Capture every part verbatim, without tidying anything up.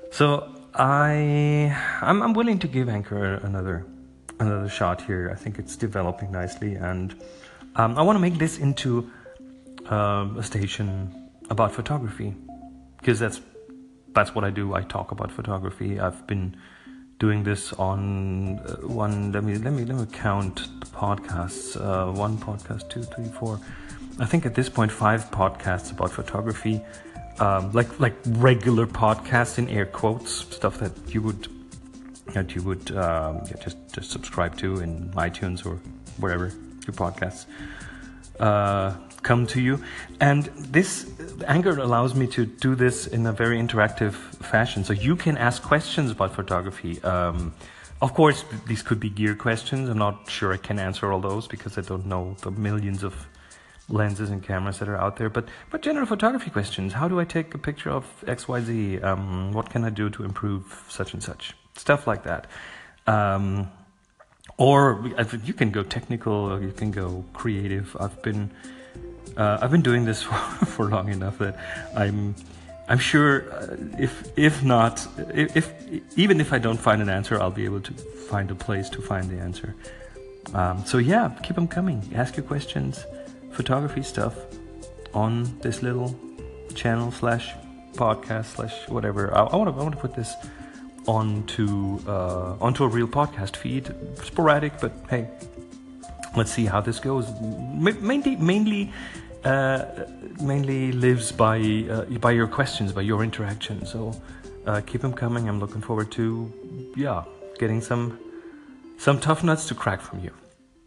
So I, I'm, I'm willing to give Anchor another, another shot here. I think it's developing nicely, and um, I want to make this into um, a station about photography, because that's that's what I do. I talk about photography. I've been doing this on uh, one. Let me let me let me count the podcasts. Uh, one podcast, two, three, four. I think at this point five podcasts about photography. Um, like like regular podcasts in air quotes, stuff that you would that you would um, yeah, just just subscribe to in iTunes or wherever your podcasts uh, come to you. And this Anchor allows me to do this in a very interactive fashion. So you can ask questions about photography. Um, of course, these could be gear questions. I'm not sure I can answer all those because I don't know the millions of lenses and cameras that are out there, but but general photography questions. How do I take a picture of X Y Z? Um, what can I do to improve such and such? Stuff like that. Um, or you can go technical, or you can go creative. I've been uh, I've been doing this for, for long enough that I'm I'm sure uh, if if not if, if even if I don't find an answer, I'll be able to find a place to find the answer. Um, so yeah, keep them coming. Ask your questions. Photography stuff on this little channel slash podcast slash whatever. I want to I want to put this onto uh, onto a real podcast feed. Sporadic, but hey, let's see how this goes. Mainly mainly uh, mainly lives by uh, by your questions, by your interaction. So uh, keep them coming. I'm looking forward to yeah getting some some tough nuts to crack from you.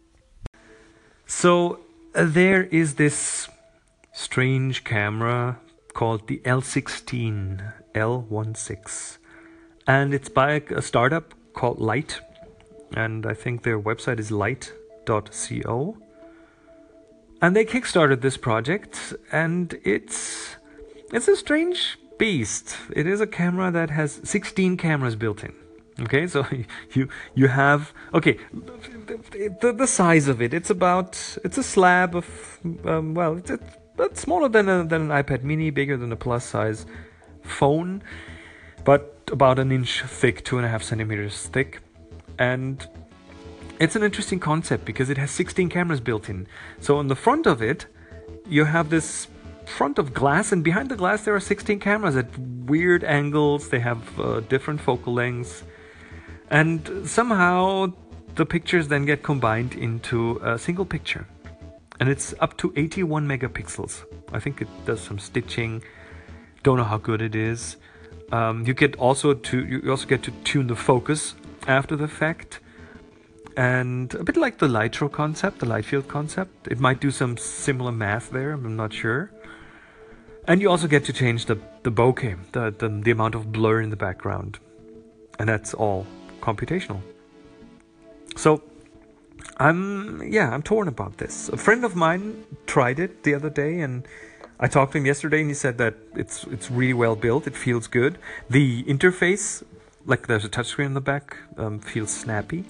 So. Uh, there is this strange camera called the L sixteen, L sixteen, and it's by a startup called Light, and I think their website is light dot co, and they kickstarted this project, and it's it's a strange beast. It is a camera that has sixteen cameras built in. Okay, so you you have okay the the size of it. It's about it's a slab of um, well, it's, it's smaller than a, than an iPad Mini, bigger than a plus size phone, but about an inch thick, two and a half centimeters thick, and it's an interesting concept because it has sixteen cameras built in. So on the front of it, you have this front of glass, and behind the glass there are sixteen cameras at weird angles. They have uh, different focal lengths. And somehow the pictures then get combined into a single picture. And it's up to eighty-one megapixels. I think it does some stitching. Don't know how good it is. Um, you get also to you also get to tune the focus after the fact. And a bit like the Lytro concept, the light field concept. It might do some similar math there, I'm not sure. And you also get to change the, the bokeh, the, the, the amount of blur in the background. And that's all computational. So I'm yeah I'm torn about this. A friend of mine tried it the other day, and I talked to him yesterday, and he said that it's it's really well built. It feels good. The interface, like there's a touchscreen in the back, um, feels snappy.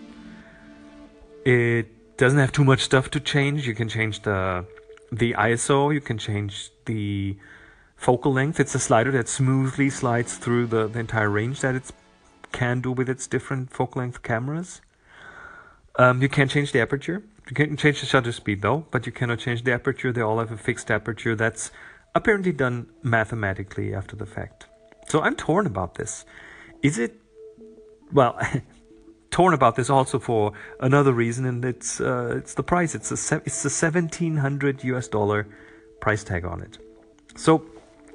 It doesn't have too much stuff to change. You can change the the I S O. You can change the focal length. It's a slider that smoothly slides through the, the entire range that it's can do with its different focal length cameras. Um, you can't change the aperture. You can change the shutter speed though, but you cannot change the aperture. They all have a fixed aperture that's apparently done mathematically after the fact. So I'm torn about this. Is it, well, torn about this also for another reason, and it's uh, it's the price. It's a it's a seventeen hundred U S dollar price tag on it. So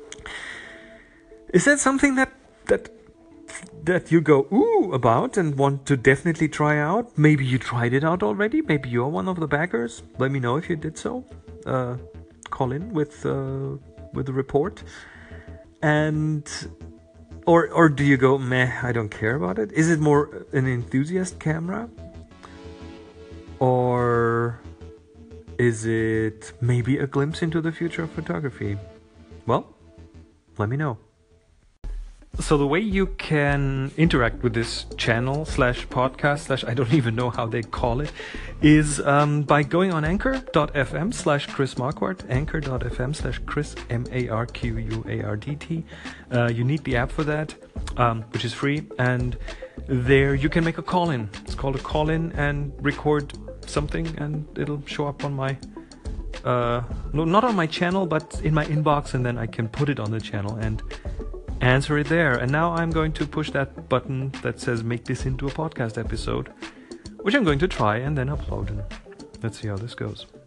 is that something that that that you go ooh about and want to definitely try out? Maybe you tried it out already. Maybe you're one of the backers. Let me know if you did so. Uh, call in with uh, with a report. And or or do you go meh? I don't care about it. Is it more an enthusiast camera, or is it maybe a glimpse into the future of photography? Well, let me know. So the way you can interact with this channel slash podcast slash I don't even know how they call it is um, by going on anchor.fm slash Chris Marquardt, anchor.fm slash Chris M A R Q U A R D T. Uh, you need the app for that. um, which is free, and there you can make a call-in. It's called a call-in, and record something, and it'll show up on my uh, no, not on my channel, but in my inbox, and then I can put it on the channel and answer it there. And now I'm going to push that button that says make this into a podcast episode, which I'm going to try and then upload, and let's see how this goes.